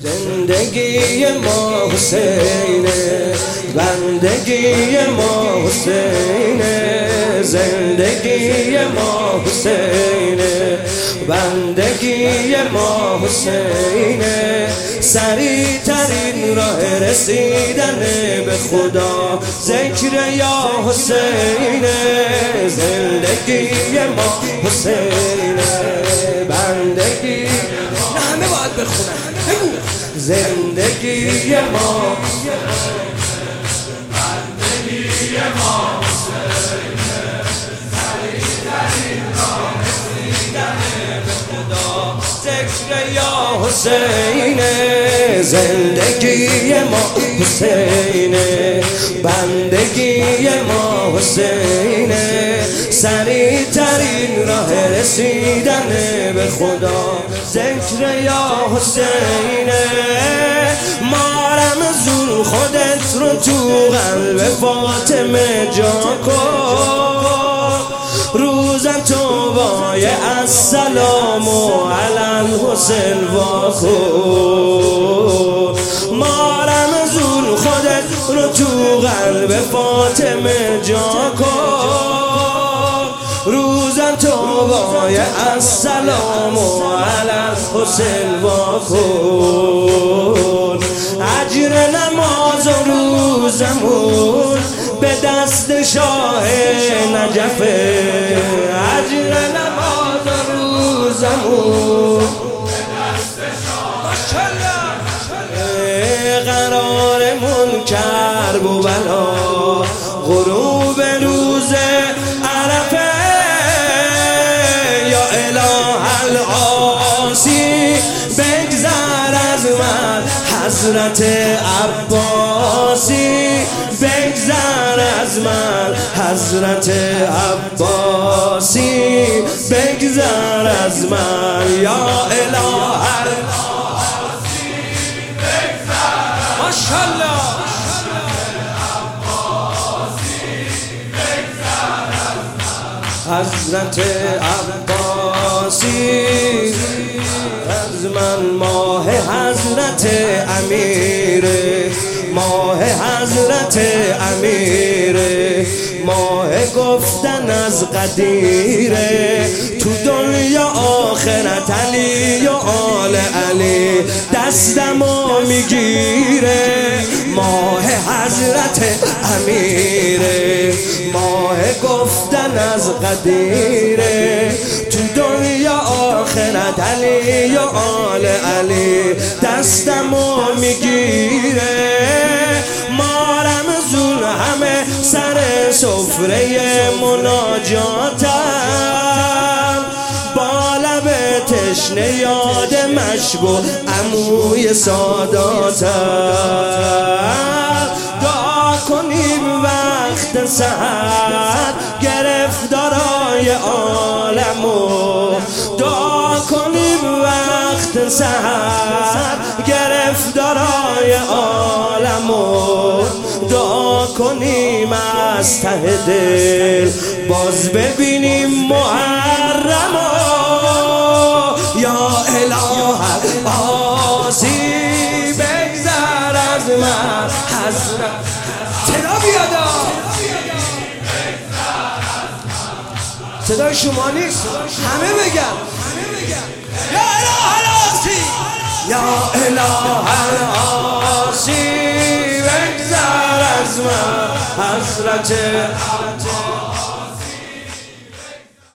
زندگی ما حسینه، بندگی ما حسینه. زندگی ما حسینه، بندگی ما حسینه. سریع ترین راه رسیدن به خدا ذکر یا حسینه. زندگی ما حسینه، بندگی همه باید بخونن. زندگی ما بندگی ما حسینه. سریع ترین راه رسیدن به خدا ذکر یا حسینه. زندگی ما حسینه، بندگی ما حسینه. سریع ترین راه رسیدن به خدا ذکر یا حسینه. مارم زور خودت رو تو قلب فاطمه جا کن. روزم توبای السلام علی الحسین وا کن. مارم زور خودت رو تو قلب فاطمه جا کن. روزم توبای السلام علی الحسین وا کن. اجر نماز و روزمون به دست شاه نجفه. اجر نماز و روزمون به دست شاه نجفه. قرارمون کرب و بلا غروب روز عرفه. یا اله العاصی بگذر از من حضرت عباسی. بگذر از من حضرت عباسی. بگذر از من یا اله العاصی. بگذر ماشاءالله حضرت عباسی. از من ماه حضرت امیره، ماه حضرت امیره. ماه گفتن از قدیره. تو دنیا آخرت علی و آل علی دستمو میگیره. ماه حضرت امیره، ماه گفتن از قدیره. تو دنیا آخرت علی و آل علی دستمو میگیره. مارم زون همه سر سفره مناجاتم. با لب تشنه یاد مشگو عموی ساداتم. دعا کنیم وقت سحر گرفتارای عالمو. دعا کنیم وقت سحر گرفتارای عالمو. دعا کنیم از ته دل باز ببینیم محرمو. یا اله العاصی بگذر از من حضرت. صدا بیادا، صدای شما نیست، همه بگن یا اله العاصی. یا اله العاصی بگذر از من حضرت